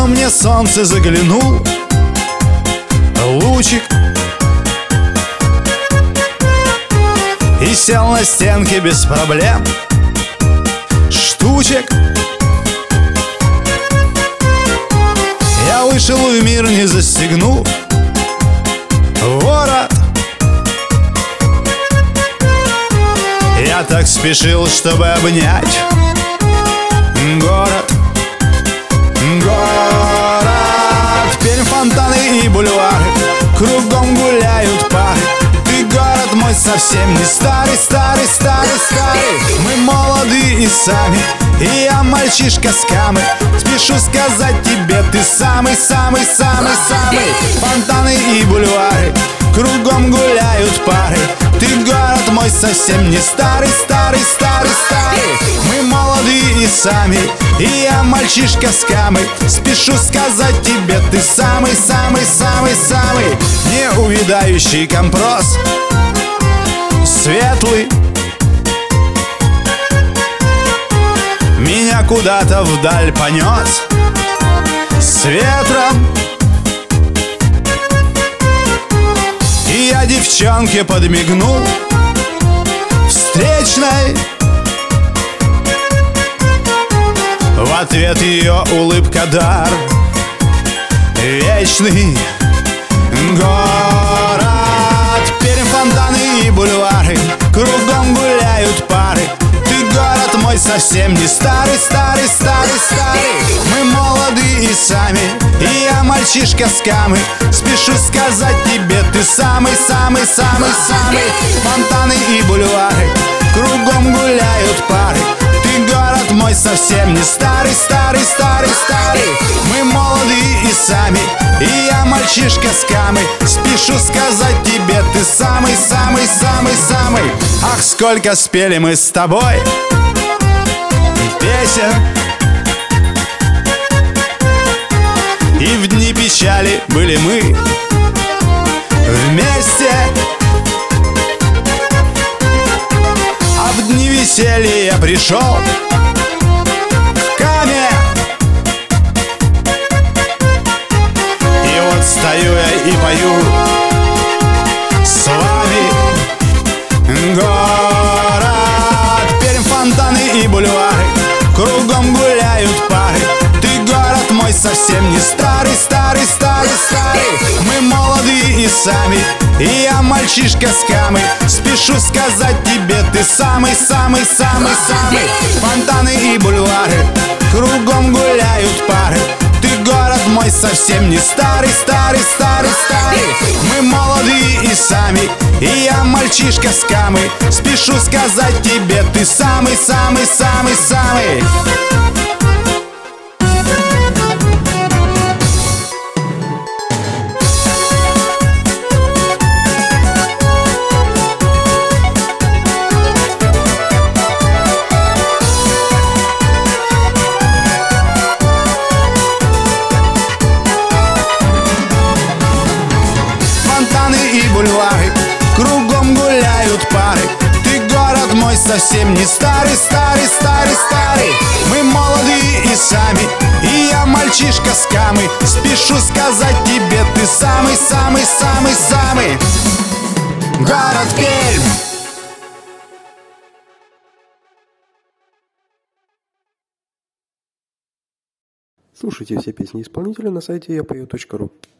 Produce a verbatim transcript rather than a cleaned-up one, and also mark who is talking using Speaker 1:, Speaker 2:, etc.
Speaker 1: мне солнце заглянул лучик и сел на стенке без проблем штучек. Я вышел в мир, не застегнув ворот. Я так спешил, чтобы обнять город. Город. Теперь фонтаны и бульвары, кругом гуляют пары. Ты, город мой, совсем не старый, старый, старый, старый. Мы молоды и сами, и я мальчишка с камы. Спешу сказать тебе, ты самый, самый, самый, самый. Фонтаны и бульвары, кругом гуляют пары. Ты, город мой, совсем не старый, старый, старый, старый. Мы молоды и сами, и я мальчишка с камы. Спешу сказать тебе, ты самый, самый, самый, самый. Неувядающий компрос, светлый, меня куда-то вдаль понес с ветром. И я девчонке подмигнул встречной. В ответ ее улыбка дар вечный. Город. Теперь фонтаны и бульвары, кругом гуляют пары. Ты, город мой, совсем не старый, старый, старый, старый. Мы молоды и сами, и я мальчишка с камы. Спешу сказать тебе, ты самый, самый, самый, самый. Фонтаны и бульвары, кругом гуляют пары. Ты, город мой, совсем не старый, старый, старый, старый. Мы молоды и сами, и я мальчишка с камы. Спешу сказать тебе, ты самый, самый, самый, самый. Ах, сколько спели мы с тобой песен, и в дни печали были мы вместе, а в дни веселья я пришел к каме. И вот стою я и пою с вами. Город. Теперь фонтаны и бульвары, кругом гуляют пары. Ты, город мой, совсем не старый, старый, старый, старый. Мы молоды и сами, и я мальчишка с камы. Спешу сказать тебе, ты самый, самый, самый, самый. Фонтаны и бульвары, кругом гуляют пары. Ты, город мой, совсем не старый, старый, старый, старый. Мы молоды и сами, и я мальчишка с камы. Спешу сказать тебе, ты самый, самый, самый, самый. И бульвары, кругом гуляют пары. Ты, город мой, совсем не старый, старый, старый, старый. Мы молоды и сами, и я мальчишка с камы. Спешу сказать тебе, ты самый, самый, самый, самый. Город Пермь.
Speaker 2: Слушайте все песни исполнителя на сайте я пою точка ру.